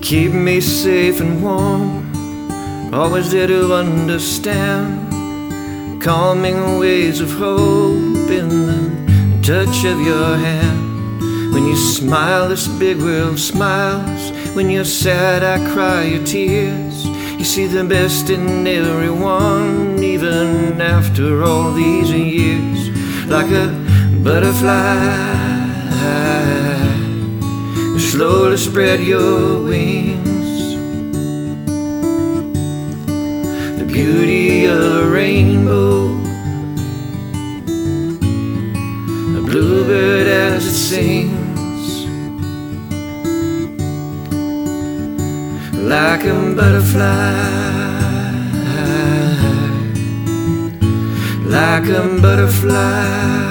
keep me safe and warm, always there to understand. Calming waves of hope in the touch of your hand. When you smile, this big world smiles. When you're sad, I cry your tears. You see the best in everyone, even after all these years. Like a butterfly, slowly spread your wings. The beauty of a rainbow, a bluebird as it sings. Like a butterfly, like a butterfly.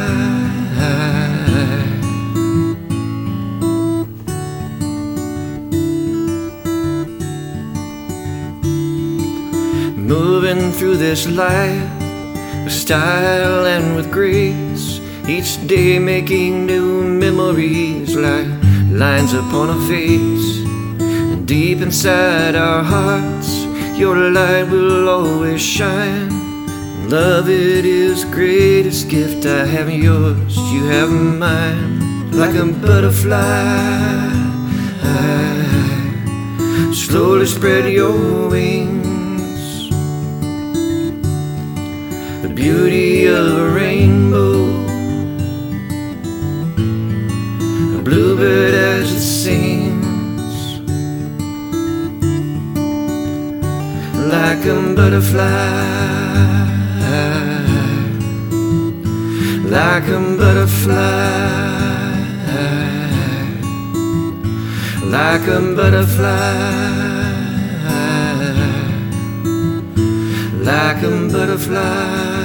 Moving through this life with style and with grace, each day making new memories like lines upon a face. And deep inside our hearts, your light will always shine. Love, it is the greatest gift. I have yours, you have mine. Like a butterfly, slowly spread your wings. The beauty of a rainbow, a bluebird as it sings. Like a butterfly, like a butterfly, like a butterfly, like a butterfly.